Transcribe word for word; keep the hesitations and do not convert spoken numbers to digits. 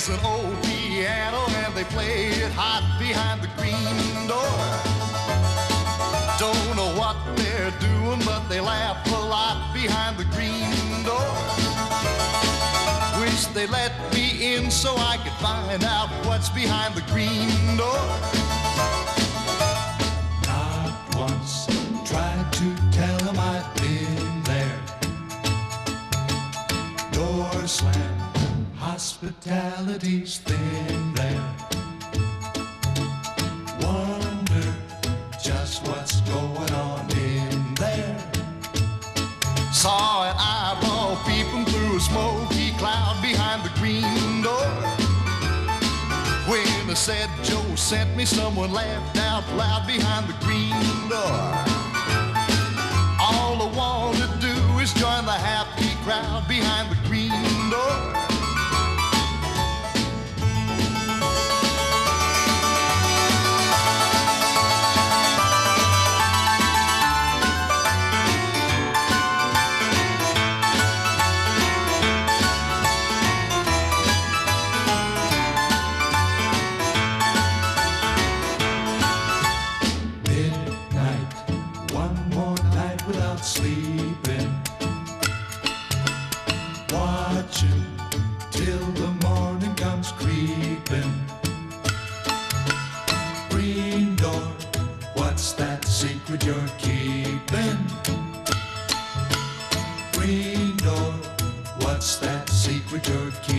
was an old piano and they played it hot behind the green door. Don't know what they're doing, but they laugh a lot behind the green door. Wish they let me in so I could find out what's behind the green door. Not once tried to tell them I'd been there. Door slammed, hospitality's thin there. Wonder just what's going on in there. Saw an eyeball peeping through a smoky cloud behind the green door. When I said Joe sent me, someone laughed out loud behind the green door. All I want to do is join the happy crowd behind the green door. Without sleeping, watching till the morning comes creeping. Green door, what's that secret you're keeping? Green door, what's that secret you're keeping?